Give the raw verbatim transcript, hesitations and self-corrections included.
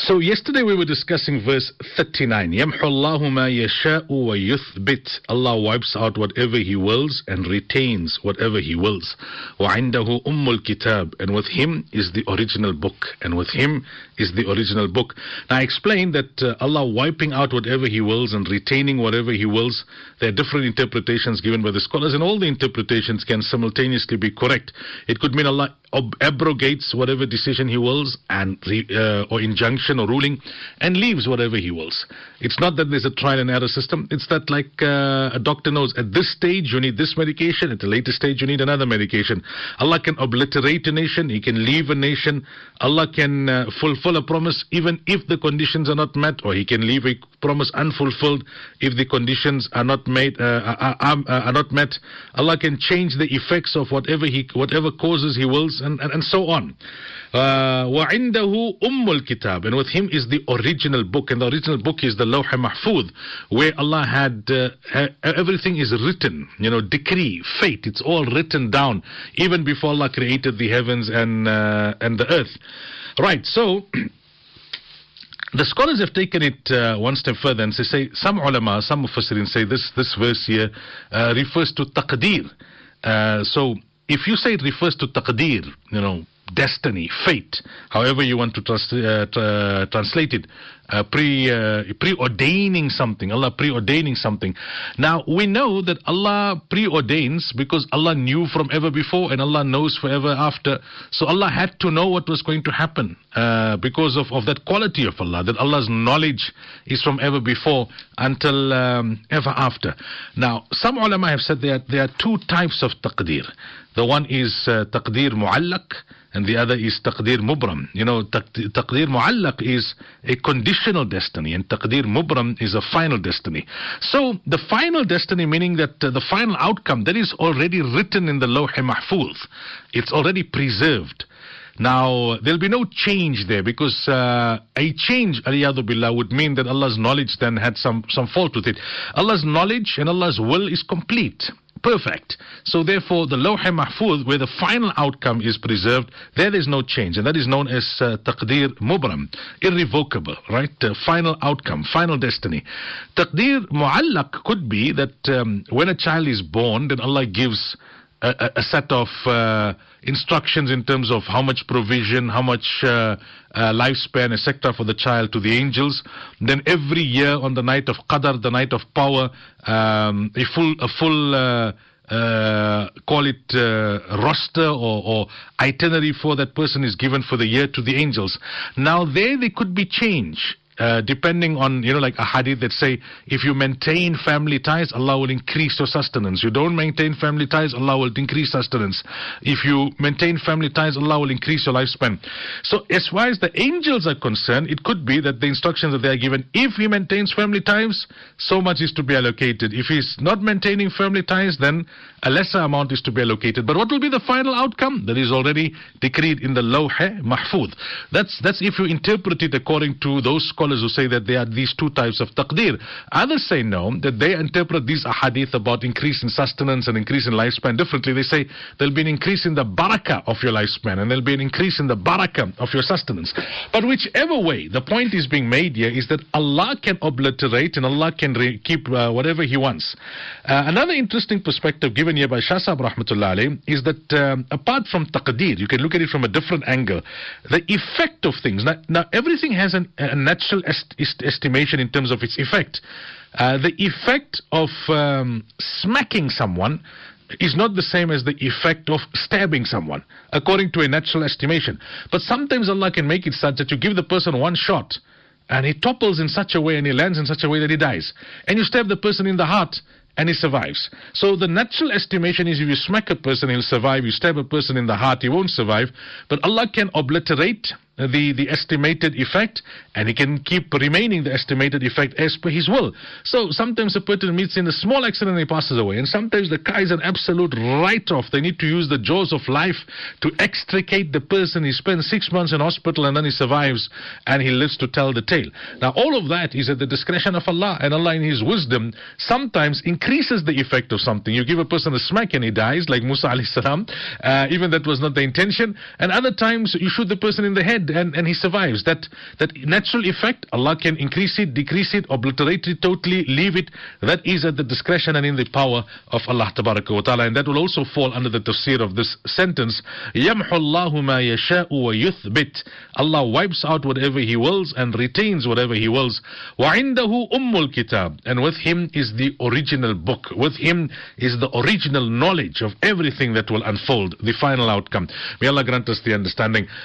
So yesterday we were discussing verse thirty-nine. يَمْحُ اللَّهُ مَا يَشَاءُ وَيُثْبِتُ. Allah wipes out whatever He wills and retains whatever He wills. وَعِنْدَهُ أُمُّ الْكِتَابِ. And with Him is the original book. And with Him is the original book. Now I explained that uh, Allah wiping out whatever He wills and retaining whatever He wills, there are different interpretations given by the scholars, and all the interpretations can simultaneously be correct. It could mean Allah abrogates whatever decision He wills and uh, or injunction or ruling, and leaves whatever He wills. It's not that there's a trial and error system. It's that like uh, a doctor knows at this stage you need this medication, at a later stage you need another medication. Allah can obliterate a nation, He can leave a nation. Allah can uh, fulfill a promise even if the conditions are not met, or He can leave a promise unfulfilled if the conditions are not made uh, are, are, are not met. Allah can change the effects of whatever He whatever causes He wills, and, and, and so on. Uh, وَعِنْدَهُ أُمُّ الْكِتَابِ. And with Him is the original book, and the original book is the Lawh Mahfuz, where Allah had uh, everything is written, you know, decree, fate, it's all written down even before Allah created the heavens and uh, and the earth. Right, so the scholars have taken it uh, one step further, and they say, some ulama, some mufassirin say this this verse here uh, refers to taqdeer. Uh, so if you say it refers to taqdeer, you know, destiny, fate, however you want to trans uh, tra translate it, uh, pre uh, preordaining something, Allah preordaining something. Now we know that Allah preordains because Allah knew from ever before, and Allah knows forever after. So Allah had to know what was going to happen uh, because of, of that quality of Allah, that Allah's knowledge is from ever before until um, ever after. Now some ulama have said that there are two types of taqdeer. The one is uh, taqdeer mu'allaq, and the other is taqdeer mubram. You know, taqdeer mu'allaq is a conditional destiny, and taqdeer mubram is a final destiny. So the final destiny, meaning that uh, the final outcome, that is already written in the Lawh Mahfuz. It's already preserved. Now, there'll be no change there, because uh, a change, aliyadu billah, would mean that Allah's knowledge then had some, some fault with it. Allah's knowledge and Allah's will is complete, perfect. So therefore, the Lawh Mahfuz, where the final outcome is preserved, there is no change. And that is known as uh, taqdeer mubram, irrevocable, right? Uh, final outcome, final destiny. Taqdeer mu'allaq could be that um, when a child is born, then Allah gives a, a, a set of uh, instructions in terms of how much provision, how much uh, uh, lifespan, et cetera for the child to the angels. Then every year on the night of Qadr, the night of power, um, a full, a full, uh, uh, call it uh, roster or, or itinerary for that person is given for the year to the angels. Now there, there could be change. Uh, depending on, you know, like a hadith that say, if you maintain family ties, Allah will increase your sustenance. You don't maintain family ties, Allah will increase sustenance. If you maintain family ties, Allah will increase your lifespan. So as far as the angels are concerned, it could be that the instructions that they are given, if he maintains family ties, so much is to be allocated. If he's not maintaining family ties, then a lesser amount is to be allocated. But what will be the final outcome? That is already decreed in the Lawh Mahfuz. That's, that's if you interpret it according to those scholars who say that there are these two types of taqdeer. Others say no, that they interpret these ahadith about increase in sustenance and increase in lifespan differently. They say there'll be an increase in the barakah of your lifespan, and there'll be an increase in the barakah of your sustenance. But whichever way, the point is being made here is that Allah can obliterate and Allah can keep uh, whatever He wants. Uh, another interesting perspective given here by Shah Sahib Rahmatullah Alayhi is that um, apart from taqdeer, you can look at it from a different angle. The effect of things. Now, now everything has an, a natural est est estimation in terms of its effect. Uh, the effect of um, smacking someone is not the same as the effect of stabbing someone, according to a natural estimation. But sometimes Allah can make it such that you give the person one shot, and he topples in such a way and he lands in such a way that he dies. And you stab the person in the heart, and he survives. So the natural estimation is if you smack a person, he'll survive. You stab a person in the heart, he won't survive. But Allah can obliterate the, the estimated effect, and He can keep remaining the estimated effect as per His will. So sometimes a person meets in a small accident and he passes away, and sometimes the car is an absolute write-off. They need to use the jaws of life to extricate the person. He spends six months in hospital and then he survives and he lives to tell the tale. Now all of that is at the discretion of Allah, and Allah in His wisdom sometimes increases the effect of something. You give a person a smack and he dies, like Musa alayhi salam, uh, even that was not the intention. And other times you shoot the person in the head dead and, and he survives. That that natural effect, Allah can increase it, decrease it, obliterate it totally, leave it. That is at the discretion and in the power of Allah Tabaraka wa Ta'ala. And that will also fall under the tafsir of this sentence. يَمْحُ اللَّهُ مَا يَشَاءُ وَيُثْبِتْ. Allah wipes out whatever He wills and retains whatever He wills. وَعِنْدَهُ أُمُّ الْكِتَابِ. And with Him is the original book. With Him is the original knowledge of everything that will unfold, the final outcome. May Allah grant us the understanding.